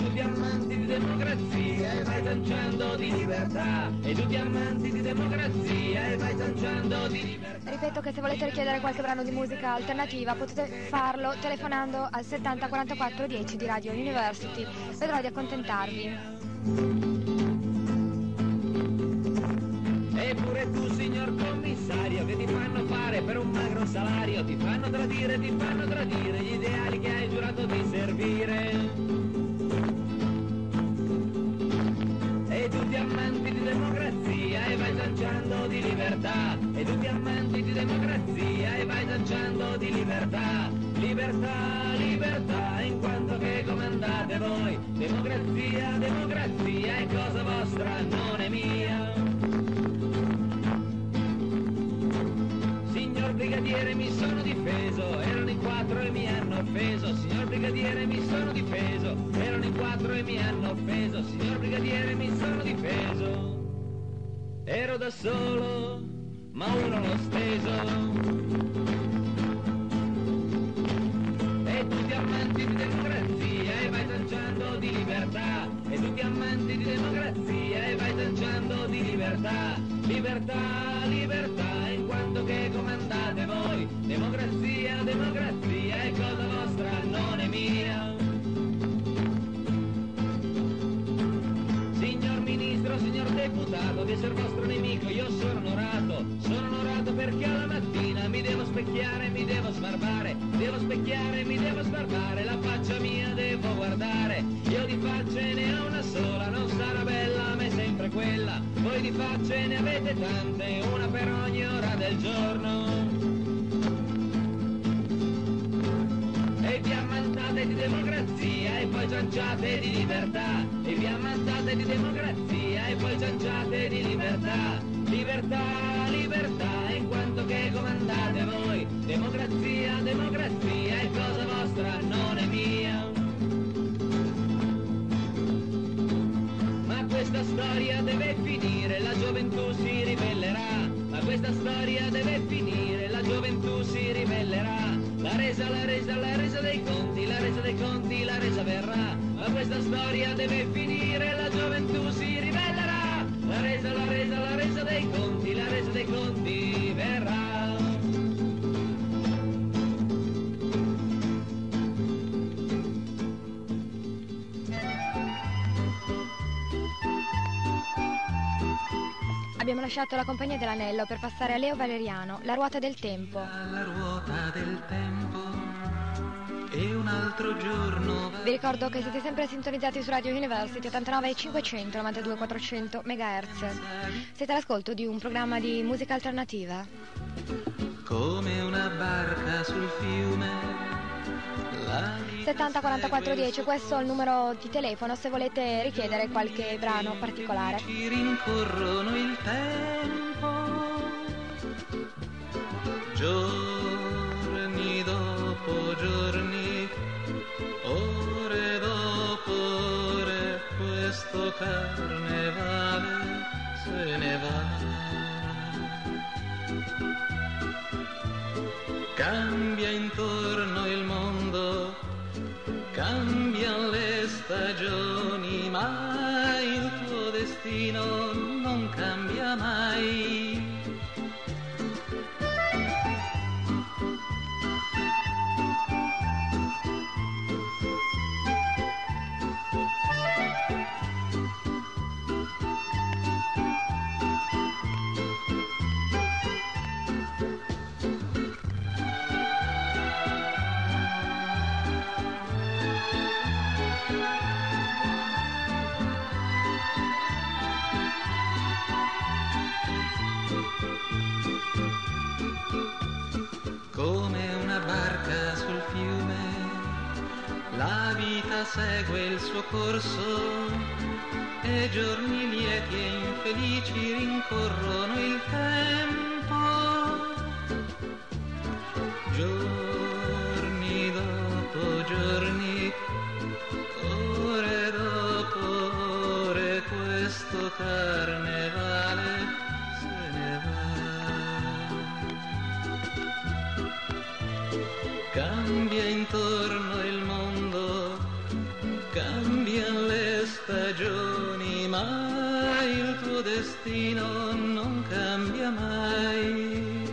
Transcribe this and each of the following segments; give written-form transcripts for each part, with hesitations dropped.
tutti amanti di democrazia e vai tanciando di libertà, e tutti amanti di democrazia e vai tanciando di libertà. Ripeto che se volete richiedere qualche brano di musica alternativa potete farlo telefonando al 70 44 10 di Radio University. Vedrò di accontentarvi. Eppure tu, signor commissario, che ti fanno fare per un magro salario, ti fanno tradire gli ideali che hai giurato di servire. E tutti amanti di democrazia e vai tanciando di libertà, e tutti amanti di democrazia e vai tanciando di libertà. Libertà, libertà, in quanto che comandate voi, democrazia, democrazia è cosa vostra, non è mia. Signor brigadiere mi sono difeso, erano in 4 e mi hanno offeso. Signor brigadiere mi sono difeso, erano in 4 e mi hanno offeso. Signor brigadiere mi sono difeso, ero da solo, ma uno l'ho steso. E tutti amanti di democrazia e vai tanciando di libertà, e tutti amanti di democrazia e vai tanciando di libertà. Libertà, libertà, in quanto che comandate voi, democrazia, democrazia è cosa vostra, non è mia. Signor ministro, signor deputato, di essere vostro nemico io sono onorato perché alla mattina mi devo specchiare, mi devo sbarbare, devo specchiare, mi devo sbarbare, la faccia mia devo guardare, io di facce ne ho una sola, non sarà bella, ma è sempre quella, voi di facce ne avete tante, una per ogni ora del giorno. E vi ammantate di democrazia e poi cianciate di libertà, e vi ammantate di democrazia e poi cianciate di libertà. Libertà, libertà, in quanto che comandate voi, democrazia, democrazia è cosa vostra, non è mia. Ma questa storia deve finire, la gioventù si ribellerà, ma questa storia deve finire, la gioventù si ribellerà. La resa, la resa, la resa dei conti, la resa dei conti, la resa verrà, ma questa storia deve finire, la gioventù si ribellerà. La resa, la resa, la resa dei conti, la resa dei conti verrà. Abbiamo lasciato la compagnia dell'Anello per passare a Leo Valeriano, La ruota del tempo. La ruota del tempo e un altro giorno. Vi ricordo che siete sempre sintonizzati su Radio University 89 500 92 400 MHz. Siete all'ascolto di un programma di musica alternativa. Come una barca sul fiume. 70 44 10, questo è il numero di telefono se volete richiedere qualche brano particolare. Ci rincorrono il tempo, giorni dopo giorni, ore dopo ore, questo carnevale se ne va. Cambia intorno il mondo, cambiano le stagioni, ma il tuo destino non cambia mai. La vita segue il suo corso e giorni lieti e infelici rincorrono il tempo. Giorni dopo giorni, ore dopo ore, questo carnevale se ne va. Cambia intorno il mondo, cambiano stagioni, ma il tuo destino non cambia mai.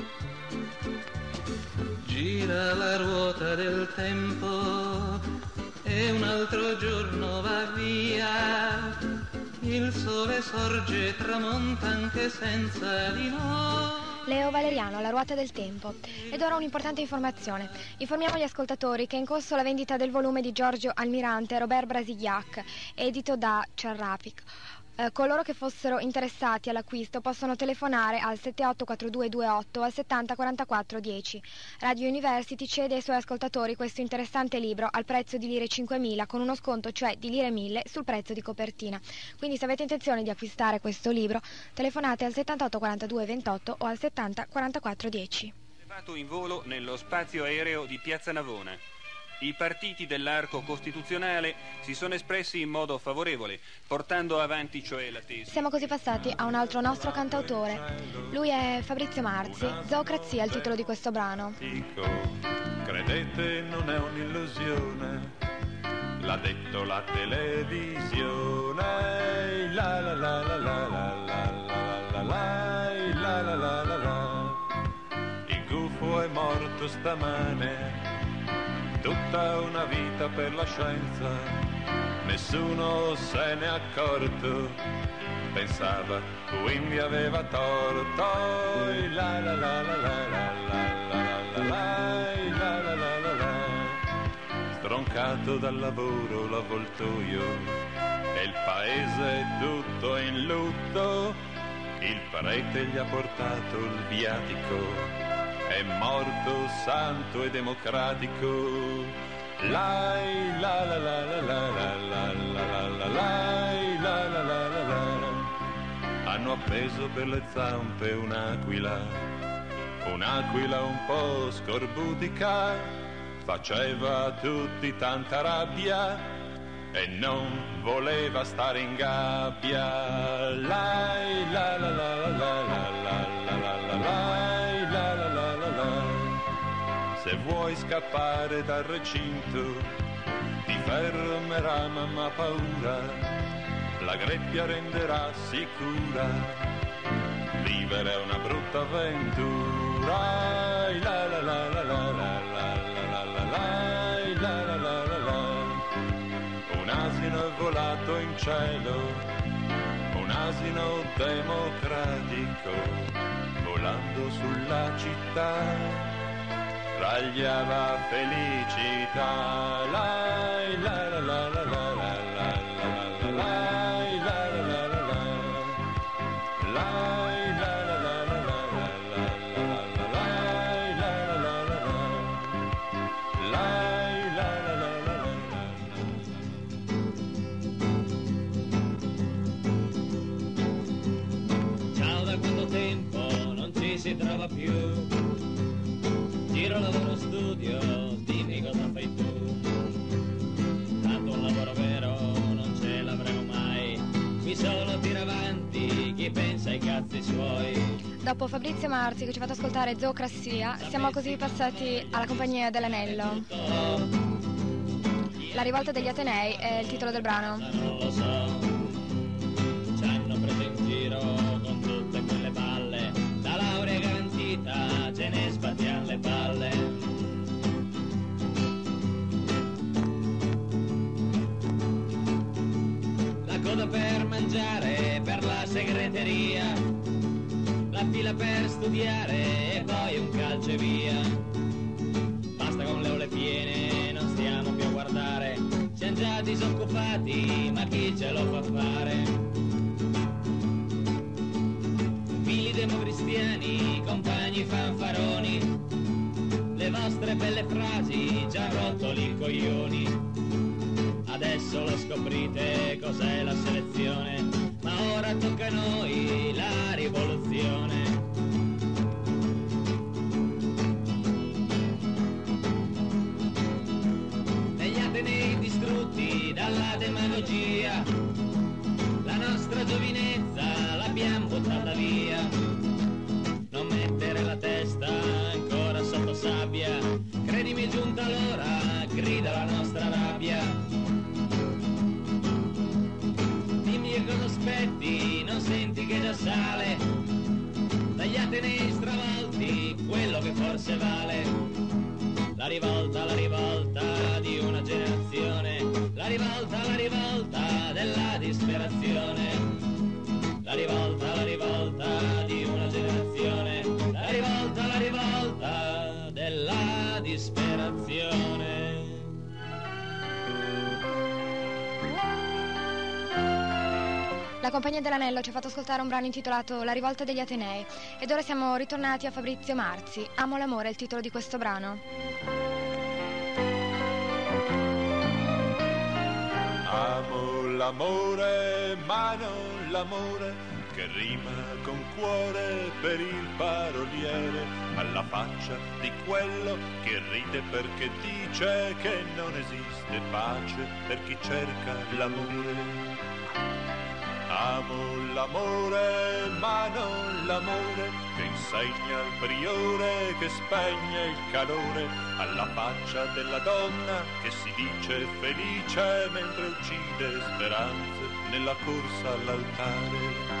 Gira la ruota del tempo e un altro giorno va via, il sole sorge e tramonta anche senza di noi. Leo Valeriano, La ruota del tempo. Ed ora un'importante informazione. Informiamo gli ascoltatori che è in corso la vendita del volume di Giorgio Almirante Robert Brasiliac, edito da Cerrapic. Coloro che fossero interessati all'acquisto possono telefonare al 784228 o al 70 44 10. Radio University cede ai suoi ascoltatori questo interessante libro al prezzo di lire 5.000 con uno sconto, cioè di lire 1.000 sul prezzo di copertina. Quindi se avete intenzione di acquistare questo libro telefonate al 78 42 28 o al 70 44 10. Arrivato in volo nello spazio aereo di Piazza Navona. I partiti dell'arco costituzionale si sono espressi in modo favorevole, portando avanti cioè la tesi. Siamo così passati a un altro nostro cantautore. Lui è Fabrizio Marzi. Zoocrazia è il titolo di questo brano. Credete, non è un'illusione, l'ha detto la televisione. La la la la la la la la la la la la la. Il gufo è morto stamane, tutta una vita per la scienza, nessuno se n'è accorto, pensava quindi aveva torto. La la la la la la la la la la la. Stroncato dal lavoro l'avvoltoio e il paese tutto in lutto, il prete gli ha portato il viatico, è morto santo e democratico. La la la la la la la la la la la la la. Hanno appeso per le zampe un'aquila un po' scorbutica, faceva a tutti tanta rabbia e non voleva stare in gabbia. La la la la la la la la la la. Se vuoi scappare dal recinto ti fermerà mamma paura, la greppia renderà sicura, vivere è una brutta avventura. La la la la la la la la la la la la. Un asino è volato in cielo, un asino democratico, volando sulla città ragliava felicità. La la la la la la la la la la la la la. Ciao, da quanto tempo non ci si trova più, giro, lavoro, studio, dimmi cosa fai tu. Tanto un lavoro vero non ce l'avremo mai, qui solo tira avanti chi pensa ai cazzi suoi. Dopo Fabrizio Marzi che ci ha fatto ascoltare Zoocrazia, siamo così passati alla Compagnia dell'Anello. La rivolta degli Atenei è il titolo del brano. Non lo so, ci hanno preso in giro con tutte quelle palle, la laurea garantita ce ne sbattiamo le palle. La coda per mangiare, per la segreteria, la fila per studiare e poi un calcio e via. Basta con le aule piene, non stiamo più a guardare, siamo già disoccupati, ma chi ce lo fa fare? Figli democristiani, compagni fanfaroni, le vostre belle frasi già rotto i coglioni. Adesso lo scoprite cos'è la selezione, ma ora tocca a noi la rivoluzione. Negli Atenei distrutti dalla demagogia, la nostra giovinezza l'abbiamo buttata via. Non mettere la testa ancora sotto sabbia, credimi è giunta l'ora, grida la nostra rabbia. nei stravolti quello che forse vale. La rivolta di una generazione, la rivolta della disperazione. La rivolta di una generazione, la rivolta della disperazione. La Compagnia dell'Anello ci ha fatto ascoltare un brano intitolato La rivolta degli Atenei ed ora siamo ritornati a Fabrizio Marzi. Amo l'amore è il titolo di questo brano. Amo l'amore, ma non l'amore che rima con cuore per il paroliere, alla faccia di quello che ride perché dice che non esiste pace per chi cerca l'amore. Amo l'amore, ma non l'amore che insegna al priore che spegne il calore, alla faccia della donna che si dice felice mentre uccide speranze nella corsa all'altare.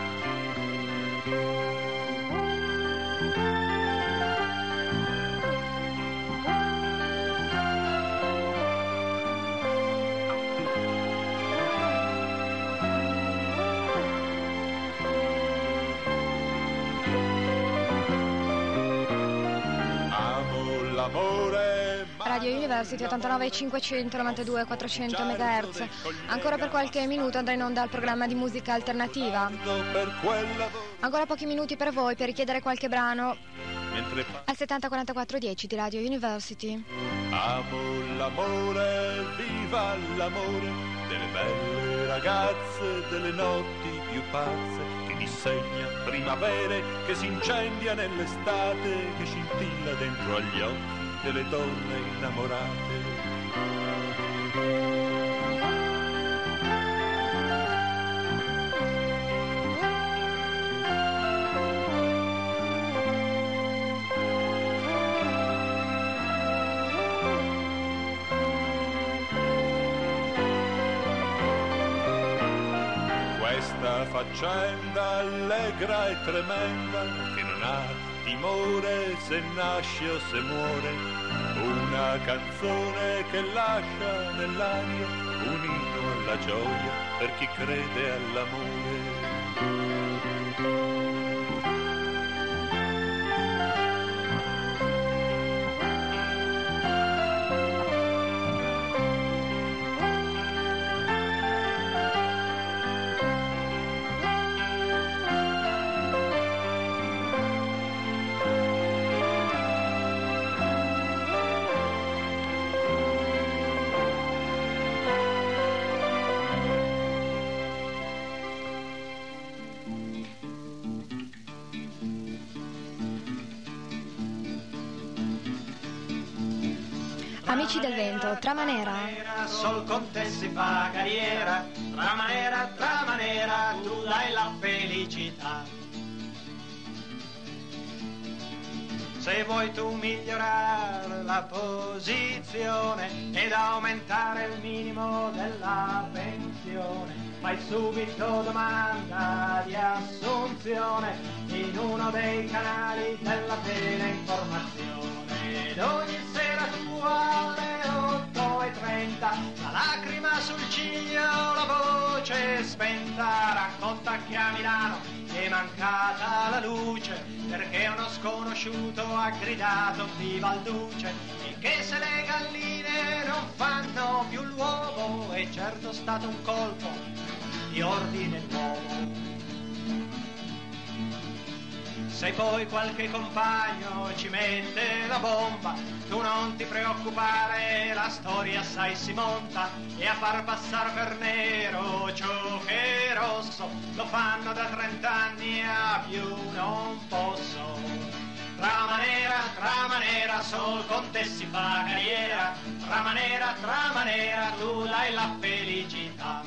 Radio University 89.500, 92.400 MHz. Ancora per qualche minuto andrà in onda il programma di musica alternativa. Ancora pochi minuti per voi per richiedere qualche brano al 70 44 10 di Radio University. Amo l'amore, viva l'amore delle belle ragazze, delle notti più pazze, che disegna primavere, che si incendia nell'estate, che scintilla dentro agli occhi delle donne innamorate. Questa faccenda allegra e tremenda che non ha timore se nasce o se muore, una canzone che lascia nell'aria un inno alla gioia per chi crede all'amore. Amici del vento, Tramanera. Sol con te si fa carriera, Tramanera, tu dai la felicità. Se vuoi tu migliorare la posizione ed aumentare il minimo della pensione, fai subito domanda di assunzione in uno dei canali della teleinformazione. Ed ogni sera tu alle 8:30, la lacrima sul ciglio, la voce spenta, racconta che a Milano è mancata la luce perché uno sconosciuto ha gridato viva il duce, e che se le galline non fanno più l'uovo è certo stato un colpo di ordine nuovo. Se poi qualche compagno ci mette la bomba, tu non ti preoccupare, la storia assai si monta, e a far passare per nero ciò che è rosso lo fanno da 30 anni a più non posso. Tramanera, sol con te si fa carriera, Tramanera, tu dai la felicità.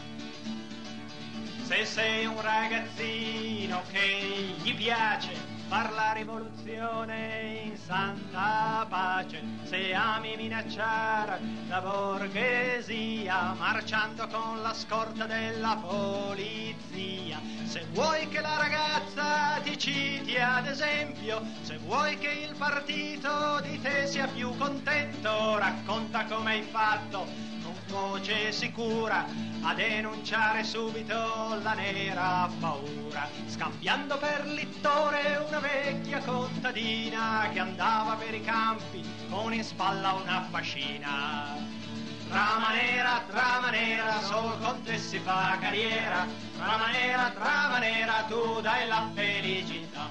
Se sei un ragazzino che gli piace far la rivoluzione in santa pace, se ami minacciare la borghesia, marciando con la scorta della polizia. Se vuoi che la ragazza ti citi ad esempio, se vuoi che il partito di te sia più contento, racconta come hai fatto con voce sicura a denunciare subito la nera paura, scambiando per littore una vecchia contadina che andava per i campi con in spalla una fascina. Trama nera, sol con te si fa carriera, trama nera, tu dai la felicità.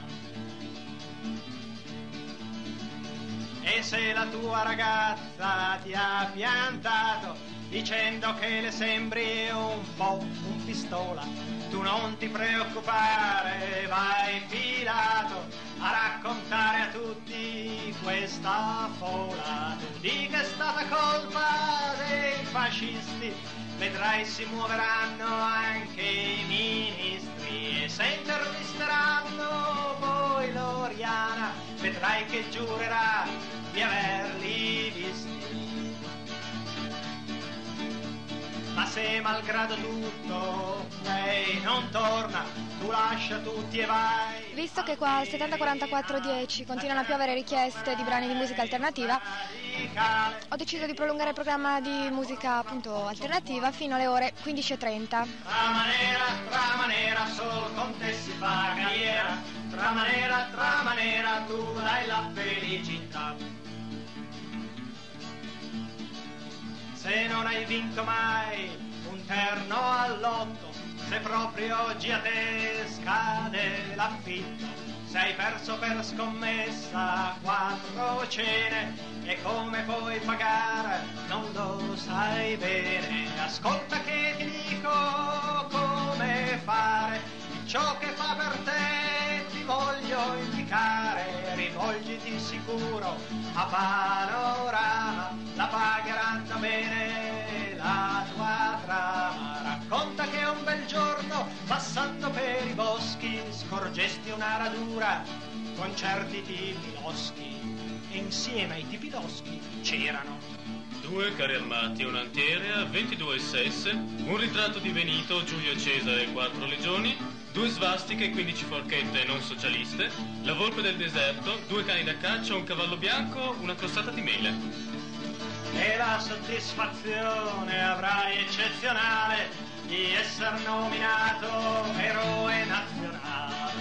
E se la tua ragazza ti ha piantato dicendo che le sembri un po' un pistola, tu non ti preoccupare, vai filato a raccontare a tutti questa fola. Tu di che è stata colpa dei fascisti, vedrai si muoveranno anche i ministri, e se intervisteranno poi Loriana, vedrai che giurerà di averli visti. Ma se malgrado tutto lei non torna, tu lascia tutti e vai. Visto che qua al 704410 continuano a piovere richieste di brani di musica alternativa, ho deciso di prolungare il programma di musica appunto alternativa fino alle ore 15:30. Trama nera, solo con te si fa carriera, trama nera, tu dai la felicità. Se non hai vinto mai un terno all'otto, se proprio oggi a te scade l'affitto, se hai perso per scommessa 4 cene e come puoi pagare non lo sai bene, ascolta che ti dico come fare, ciò che fa per te ti voglio indicare, rivolgiti sicuro a Panorama, la pagheranno bene la tua trama. Racconta che un bel giorno passando per i boschi scorgesti una radura con certi tipi loschi, e insieme ai tipi loschi c'erano 2 carri armati, un'antiera, 22 SS, un ritratto di Benito, Giulio Cesare e 4 legioni, 2 svastiche, 15 forchette non socialiste, la volpe del deserto, 2 cani da caccia, un cavallo bianco, una crostata di mele. E la soddisfazione avrai eccezionale di essere nominato eroe nazionale.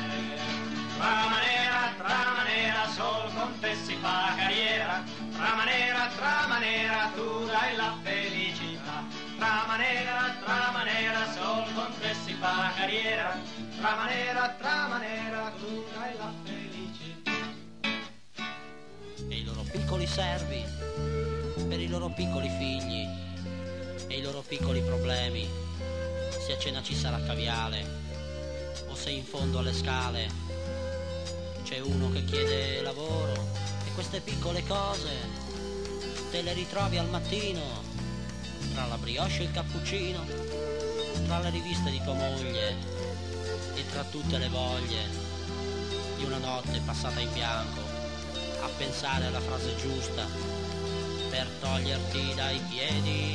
Trama nera, sol con te si fa carriera, trama nera, tu dai la felicità. Trama nera, sol con te si fa carriera, trama nera, tu dai la felicità. E i loro piccoli servi, per i loro piccoli figli e i loro piccoli problemi, se a cena ci sarà caviale o se in fondo alle scale c'è uno che chiede lavoro, e queste piccole cose te le ritrovi al mattino, tra la brioche e il cappuccino, tra le riviste di tua moglie e tra tutte le voglie di una notte passata in bianco a pensare alla frase giusta per toglierti dai piedi.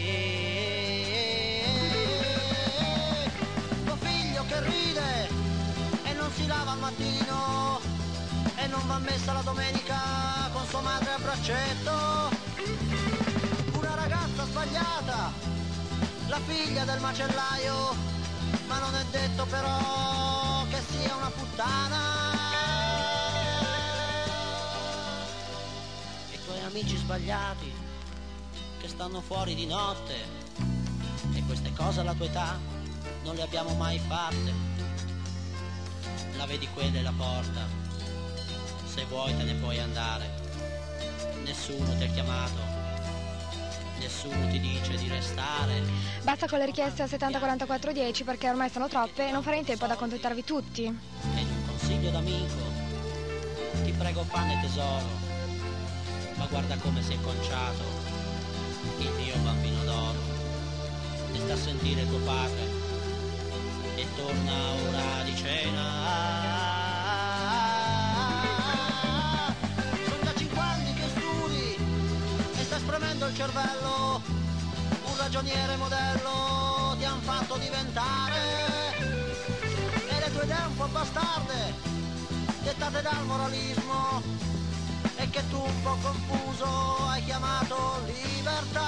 Tuo figlio che ride e non si lava al mattino e non va a messa la domenica con sua madre a braccetto. Una ragazza sbagliata, la figlia del macellaio, ma non è detto però che sia una puttana. E i tuoi amici sbagliati che stanno fuori di notte, e queste cose alla tua età non le abbiamo mai fatte. La vedi quella è la porta, se vuoi te ne puoi andare, nessuno ti ha chiamato, nessuno ti dice di restare. Basta con le richieste al 704410 perché ormai sono troppe e non farei in tempo ad accontentarvi tutti. E in un consiglio d'amico ti prego pane tesoro, ma guarda come si è conciato il mio bambino d'oro, e sta a sentire tuo padre e torna ora di cena. cervello, un ragioniere modello ti han fatto diventare, e le tue idee un po' bastarde, dettate dal moralismo, e che tu un po' confuso hai chiamato libertà.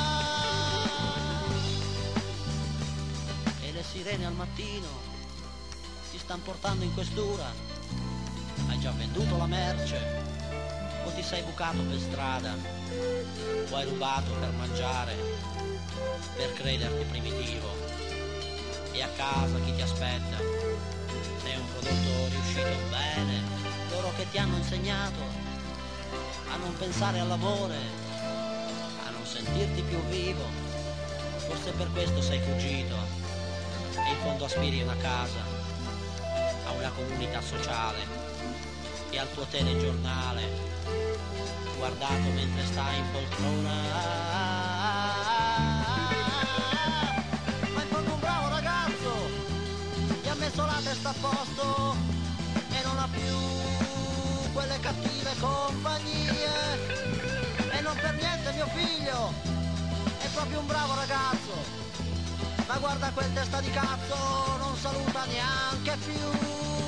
E le sirene al mattino ti stan portando in questura, hai già venduto la merce, o ti sei bucato per strada, o hai rubato per mangiare, per crederti primitivo, e a casa chi ti aspetta? Sei un prodotto riuscito bene, loro che ti hanno insegnato a non pensare al lavoro, a non sentirti più vivo, forse per questo sei fuggito, e in fondo aspiri una casa, a una comunità sociale, e al tuo telegiornale, guardato mentre stai in poltrona. Ma in fondo un bravo ragazzo, gli ha messo la testa a posto e non ha più quelle cattive compagnie. E non per niente mio figlio è proprio un bravo ragazzo, ma guarda quel testa di cazzo, non saluta neanche più.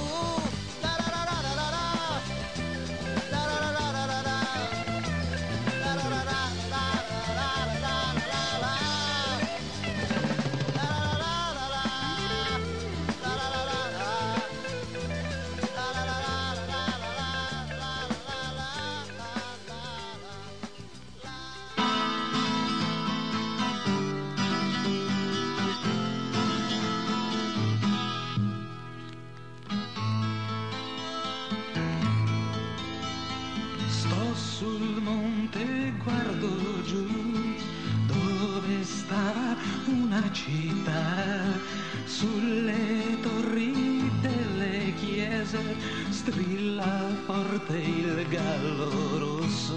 Sul monte guardo giù dove sta una città, sulle torri delle chiese strilla forte il gallo rosso,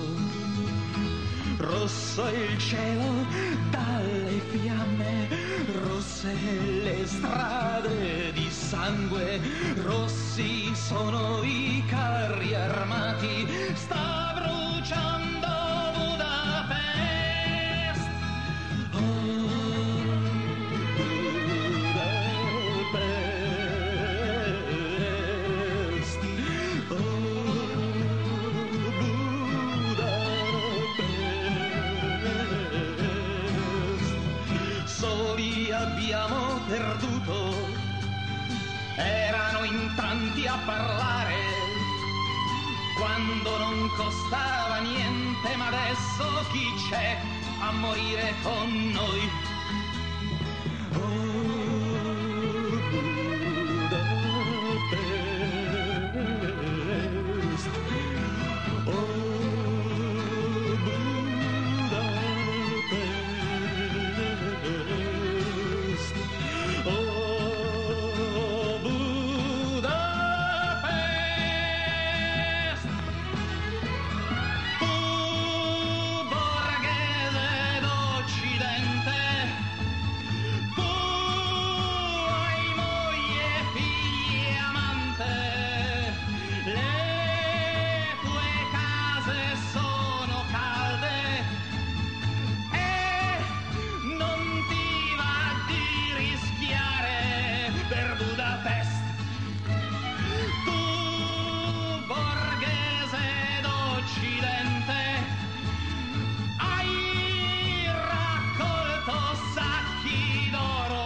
rosso il cielo dalle fiamme, rosse le strade di sangue, rossi sono i carri armati, sta bruciando Budapest. Oh, Budapest. Oh, Budapest. Soli abbiamo perduto, erano in tanti a parlare, quando non costava niente, ma adesso chi c'è a morire con noi? Oh, Budapest. Oh, Budapest. Oh, Budapest. Tu borghese d'Occidente, tu hai moglie, figli e amante, le tue case sono calde e non ti va di rischiare per Budapest. Tu borghese d'Occidente, hai raccolto sacchi d'oro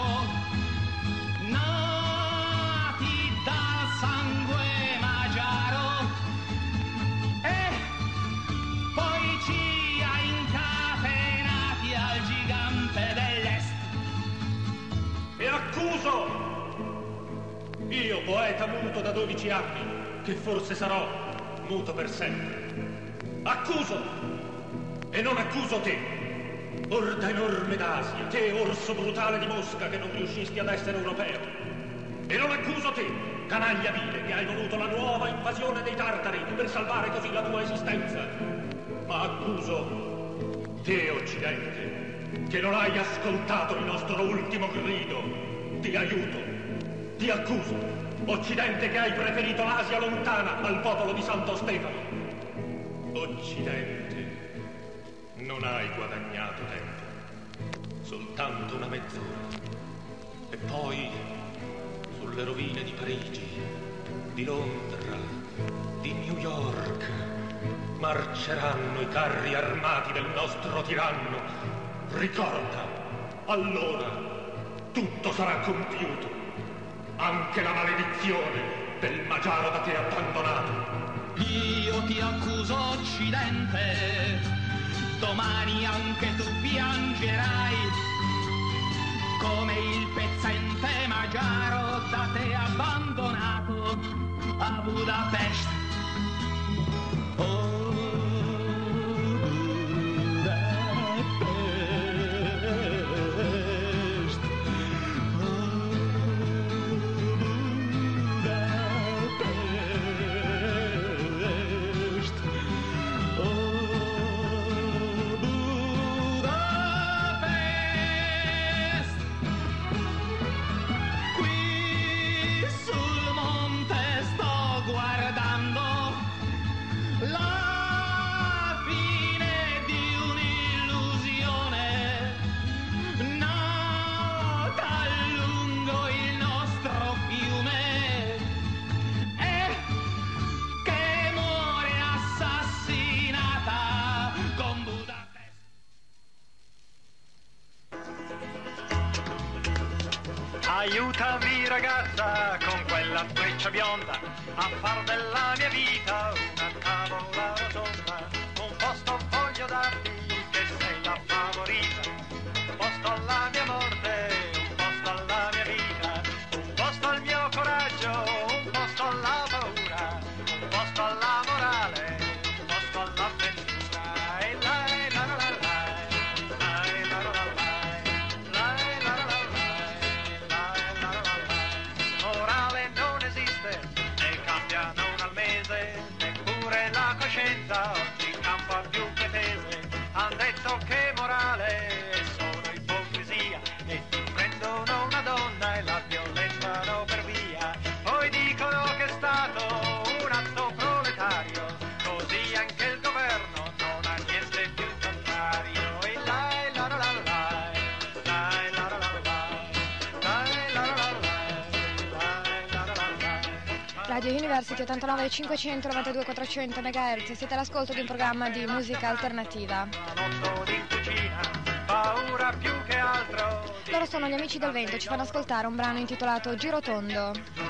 nati dal sangue magiaro e poi ci hai incatenati al gigante dell'Est. E accuso, io poeta muto da 12 anni, che forse sarò muto per sempre, accuso e non accuso te, orda enorme d'Asia, te orso brutale di Mosca che non riuscisti ad essere europeo, e non accuso te, canaglia vile, che hai voluto la nuova invasione dei tartari per salvare così la tua esistenza, ma accuso te, Occidente, che non hai ascoltato il nostro ultimo grido di aiuto. Ti accuso, Occidente, che hai preferito l'Asia lontana al popolo di Santo Stefano. Occidente, Non hai guadagnato tempo, soltanto una mezz'ora. E poi, sulle rovine di Parigi, di Londra, di New York, marceranno i carri armati del nostro tiranno. Ricorda, allora tutto sarà compiuto, anche la maledizione del magiaro da te abbandonato. Io ti accuso, Occidente, domani anche tu piangerai, come il pezzente magiaro da te abbandonato a Budapest. Oh, Aiutami ragazza con quella freccia bionda a far della mia vita una tavola rotonda. Un posto voglio darti che sei la favorita, un posto alla mia morte, un posto alla mia vita, un posto al mio coraggio, un posto alla paura, un posto alla morale, un posto all'avventura. E lai la la la la, lai la la la la. Oggi campa più che tese, han detto che morale è solo ipocrisia, e ti prendono una donna e la violentano per via. Poi dicono che è stato un atto proletario, così anche il governo non ha niente più il contrario. E lai la la la la, lai la la la la, lai la la la la. Radio University 89 500 92 400 MHz, siete all'ascolto di un programma di musica alternativa. Loro sono gli Amici del Vento, ci fanno ascoltare un brano intitolato Girotondo.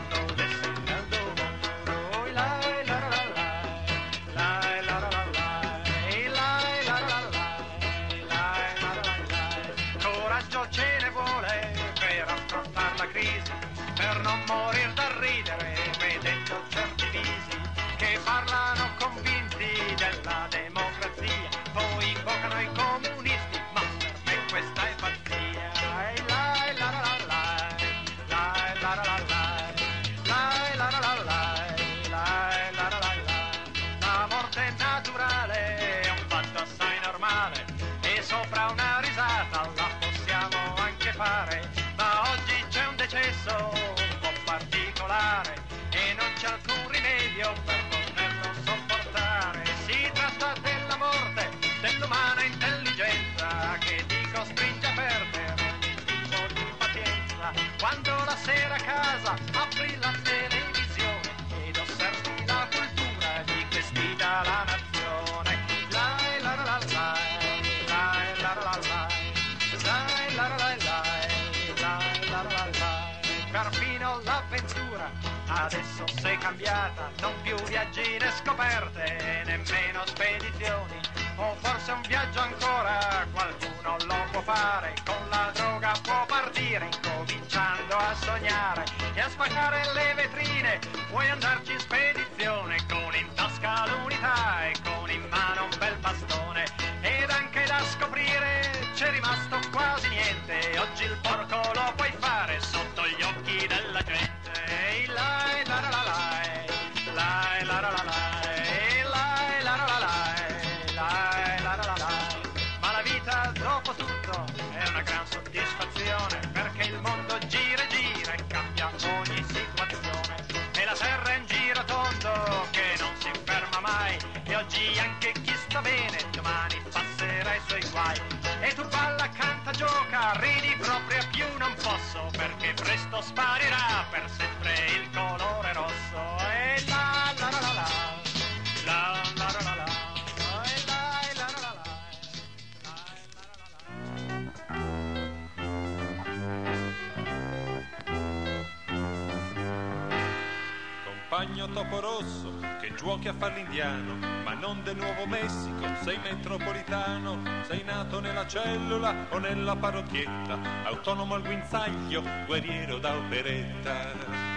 Coraggio ce ne vuole per affrontare la crisi, per non morire da ridere vedendo certi visi che parlano convinti della democrazia, poi invocano i comunisti, ma per me questa è pazzia. E lai la la la la, lai la la la la, lai la la la la, lai la la la la. La morte è naturale, è un fatto assai normale, e sopra una risata la possiamo anche fare, ma oggi c'è un decesso un po' particolare e non c'è alcun rimedio per poterlo sopportare. Si tratta della morte dell'umana intelligenza che ti costringe a perdere ogni tipo di pazienza. Quando la sera a casa apri la televisione ed osservi la cultura di quest'Italia la nazione. Lai la la la la, lai la la la la, lai la la la la, lai la la la la. Perfino l'avventura adesso sei cambiata, non più viaggine scoperte, nemmeno spedizioni, o forse un viaggio ancora qualcuno lo può fare, con la droga può partire, incominciando a sognare e a spaccare le vetrine, puoi andarci in spedizione, con in tasca l'unità e con in mano un bel bastone, ed anche da scoprire c'è rimasto quasi niente, oggi il porco lo puoi fare sotto gli occhi della gente. E lai la la la la, lai la la la la, lai la la la la, lai la la la la. Ma la vita dopo tutto è una gran soddisfazione, perché il mondo gira e gira e cambia ogni situazione, e la terra è un girotondo che non si ferma mai, e oggi anche chi sta bene domani passerà messo in guai. E tu balla, canta, gioca, ridi proprio a più non posso, perché presto sparirà per sempre il colore rosso. E la la la la la, la la la la la, e la la la la la. Compagno Topo Rosso, che giochi a far l'indiano, ma non del Nuovo Messico, sei metropolitano, sei nato nella cellula o nella parrocchietta, autonomo al guinzaglio, guerriero da operetta.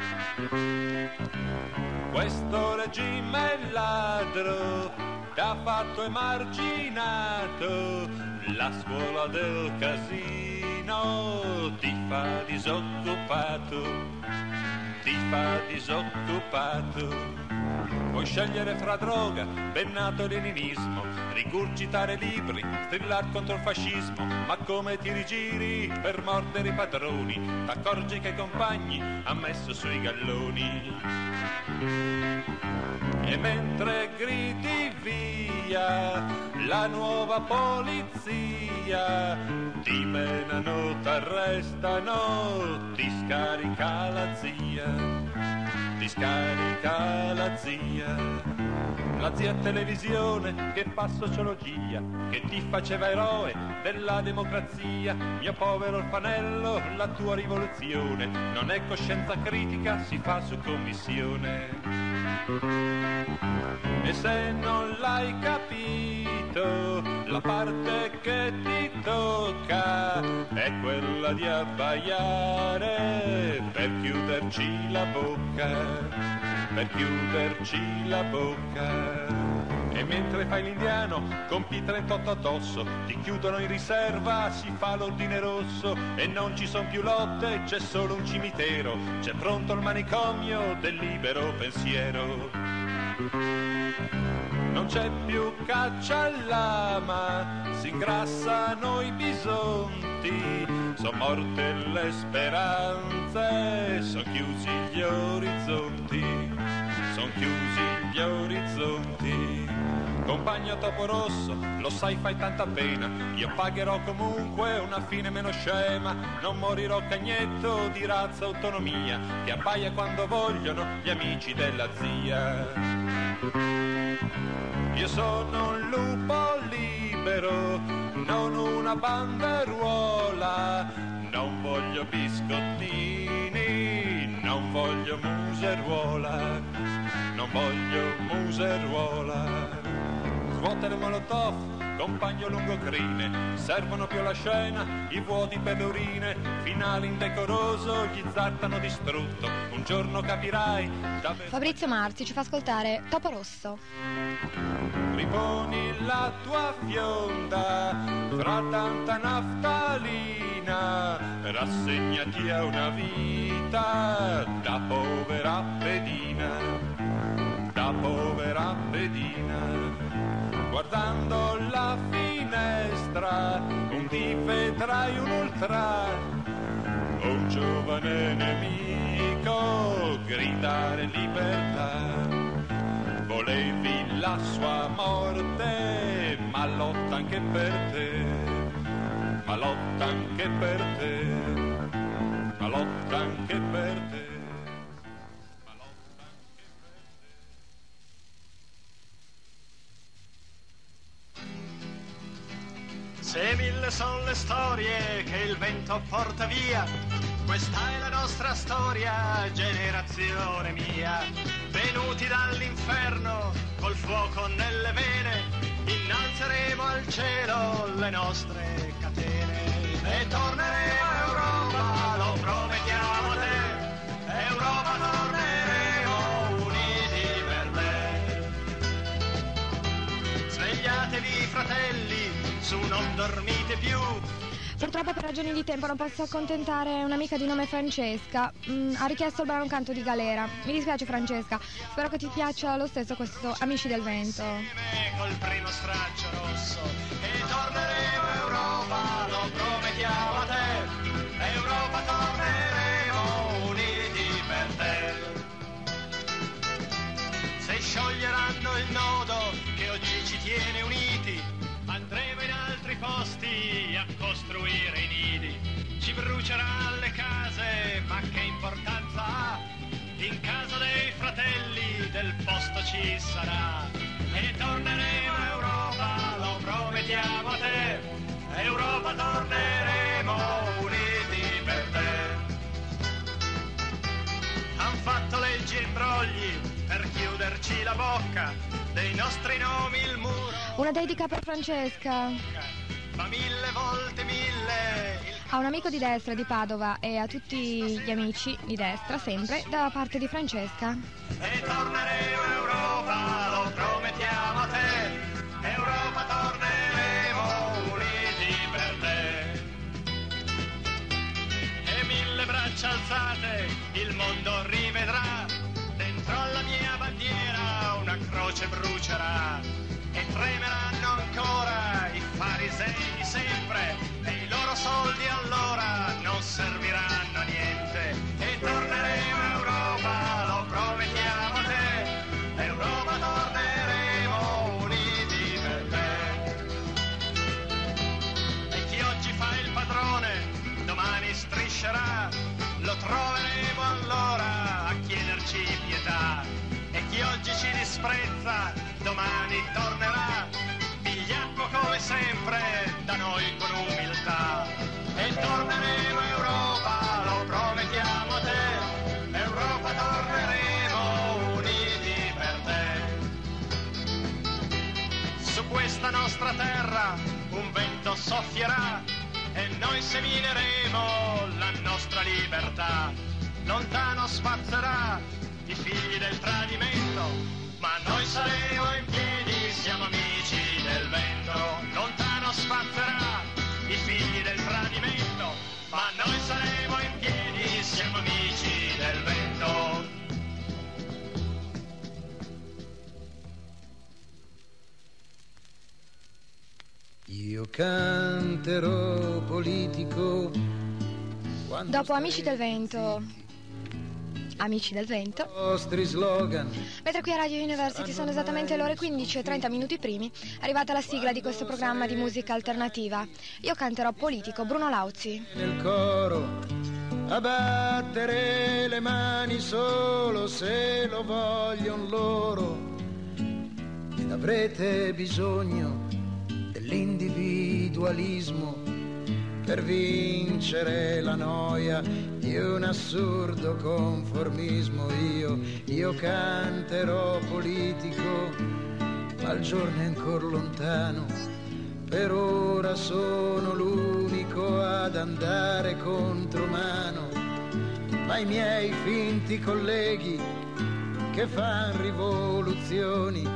Questo regime è ladro, t'ha fatto emarginato, la scuola del casino ti fa disoccupato. Ti fa disoccupato. Puoi scegliere fra droga, bennato leninismo, rigurgitare libri, strillar contro il fascismo, ma come ti rigiri per mordere i padroni, t'accorgi che i compagni ha messo sui galloni. E mentre gridi via la nuova polizia, ti menano, t'arrestano, ti scarica la zia, ti scarica la zia. La zia televisione che fa sociologia, che ti faceva eroe della democrazia. Mio povero orfanello, la tua rivoluzione non è coscienza critica, si fa su commissione. E se non l'hai capito, la parte che ti tocca è quella di abbaiare per chiuderci la bocca, per chiuderci la bocca. E mentre fai l'indiano, compi 38 addosso, ti chiudono in riserva, si fa l'ordine rosso e non ci son più lotte, c'è solo un cimitero, c'è pronto il manicomio del libero pensiero. Non c'è più caccia al lama, si ingrassano i bisonti, son morte le speranze, son chiusi gli orizzonti, son chiusi gli orizzonti. Compagno Topo Rosso, lo sai fai tanta pena, io pagherò comunque una fine meno scema, non morirò cagnetto di razza autonomia, che abbaia quando vogliono gli amici della zia. Io sono un lupo libero, non una banderuola, non voglio biscottini, non voglio museruola, non voglio museruola. Svuotare molotov, compagno lungocrine, servono più alla scena i vuoti per le urine, finale indecoroso, gli zar t'hanno distrutto, un giorno capirai. Fabrizio Marzi ci fa ascoltare Topo Rosso. Riponi la tua fionda fra tanta naftalina, rassegnati a una vita da povera pedina, da povera pedina. Guardando la finestra, un ti vedrai un ultra, un giovane nemico gridare libertà. Volevi la sua morte, ma lotta anche per te, ma lotta anche per te, ma lotta anche per te. Se mille son le storie che il vento porta via, questa è la nostra storia, generazione mia. Venuti dall'inferno, col fuoco nelle vene, innalzeremo al cielo le nostre catene. E torneremo a Europa, lo promettiamo a te, Europa torneremo uniti per te. Svegliatevi fratelli, su non dormite più. Purtroppo per ragioni di tempo non posso accontentare un'amica di nome Francesca. Ha richiesto il brano Canto di Galera. Mi dispiace Francesca, spero che ti piaccia lo stesso questo Amici del Vento. Col primo straccio rosso e torneremo a Europa, lo promettiamo a te, Europa torneremo uniti per te. Se scioglieranno il nodo che oggi ci tiene uniti, andremo in altri posti ci sarà. E torneremo a Europa, lo promettiamo a te. Europa torneremo uniti per te. Han fatto leggi e imbrogli per chiuderci la bocca, dei nostri nomi il muro. Una dedica per Francesca. Ma 1000 volte 1000. A un amico di destra di Padova e a tutti gli amici di destra, sempre, da parte di Francesca. E torneremo a Europa, lo promettiamo a te. Europa torneremo uniti per te. E 1000 braccia alzate, il mondo rivedrà. Dentro alla mia bandiera una croce brucerà. E tremeranno ancora i farisei di sempre, e i loro soldi allora non serviranno a niente. E torneremo a Europa, lo promettiamo a te. Europa torneremo uniti per te. E chi oggi fa il padrone domani striscerà, lo troveremo allora a chiederci pietà. E chi oggi ci disprezza domani tornerà, vigliacco come sempre, da noi con umiltà. E torneremo a Europa, lo promettiamo a te. Europa torneremo uniti per te. Su questa nostra terra un vento soffierà e noi semineremo la nostra libertà. Lontano spazzerà i figli del tradimento, ma noi saremo in piedi, siamo amici del vento. Lontano spazzerà i figli del tradimento, ma noi saremo in piedi, siamo amici del vento. Io canterò politico. Dopo Amici del Vento, Amici del Vento, slogan. mentre qui a Radio University sono esattamente le ore 15 e 30 minuti primi, è arrivata la sigla di questo programma di musica alternativa. Io canterò politico, Bruno Lauzi. Nel coro a battere le mani solo se lo vogliono loro, ed avrete bisogno dell'individualismo per vincere la noia di un assurdo conformismo. Io canterò politico, ma il giorno è ancora lontano. Per ora sono l'unico ad andare contromano, ma i miei finti colleghi che fan rivoluzioni,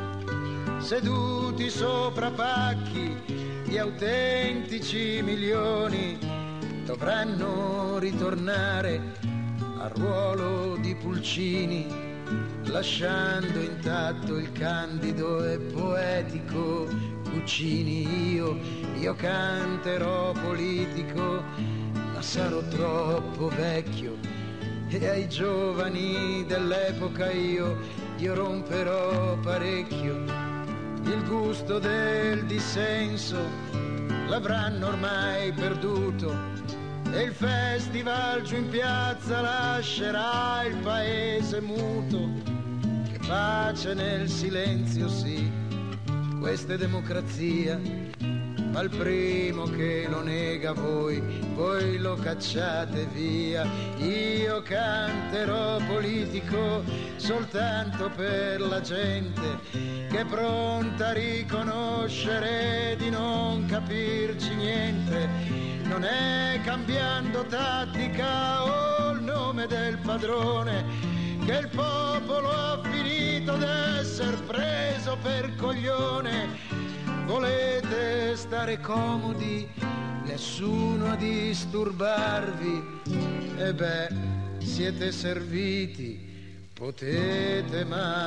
seduti sopra pacchi di autentici milioni, dovranno ritornare al ruolo di pulcini, lasciando intatto il candido e poetico Guccini. Io canterò politico, ma sarò troppo vecchio, e ai giovani dell'epoca io romperò parecchio. Il gusto del dissenso l'avranno ormai perduto, e il festival giù in piazza lascerà il paese muto. Che pace nel silenzio, sì, questa è democrazia, ma il primo che lo nega voi lo cacciate via. Io canterò politico soltanto per la gente che è pronta a riconoscere di non capirci niente. Non è cambiando tattica o il nome del padrone che il popolo ha finito d'essere preso per coglione. Volete stare comodi, nessuno a disturbarvi, e beh, siete serviti, potete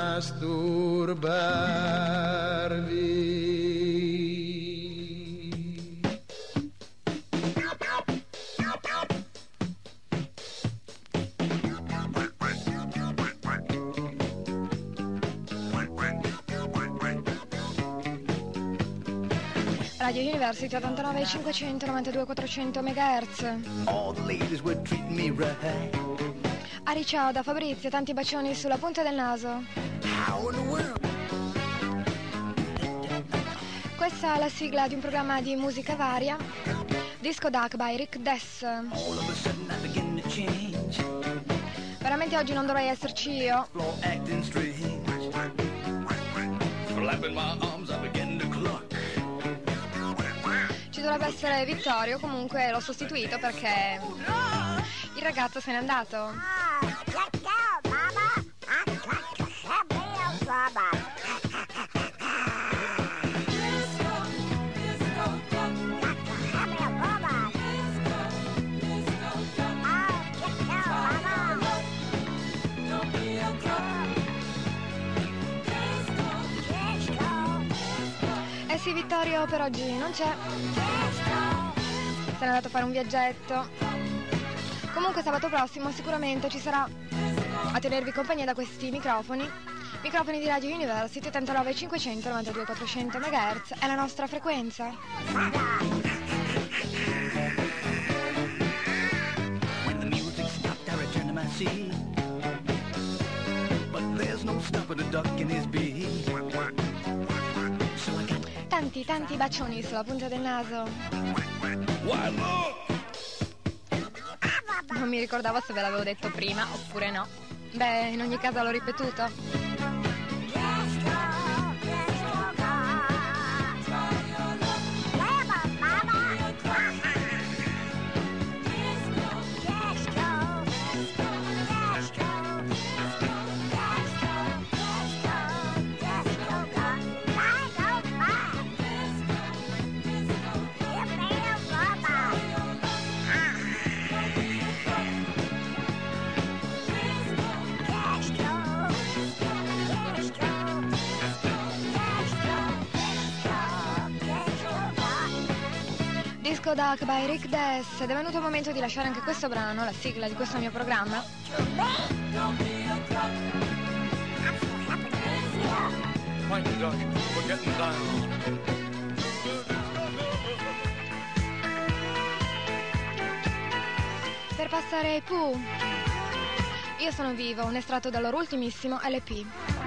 masturbarvi. Radio University 89 500 92 400 MHz. Ari ciao da Fabrizio, tanti bacioni sulla punta del naso. Questa è la sigla di un programma di musica varia, Disco Duck by Rick Dess. Veramente oggi non dovrei esserci io. Ci dovrebbe essere Vittorio, comunque l'ho sostituito perché il ragazzo se n'è andato. Sì, Vittorio per oggi non c'è. Se n'è andato a fare un viaggetto. Comunque sabato prossimo sicuramente ci sarà a tenervi compagnia da questi microfoni di Radio University 89 500 92 400 MHz è la nostra frequenza. When the music stopped, I returned to my seat. But there's no stopping the duck in his beak. Tanti bacioni sulla punta del naso. Non mi ricordavo se ve l'avevo detto prima oppure no. Beh, in ogni caso l'ho ripetuto. Disco Duck by Rick Dess ed è venuto il momento di lasciare anche questo brano, la sigla di questo mio programma. Per passare ai Pooh, Io sono vivo, un estratto dal loro ultimissimo LP.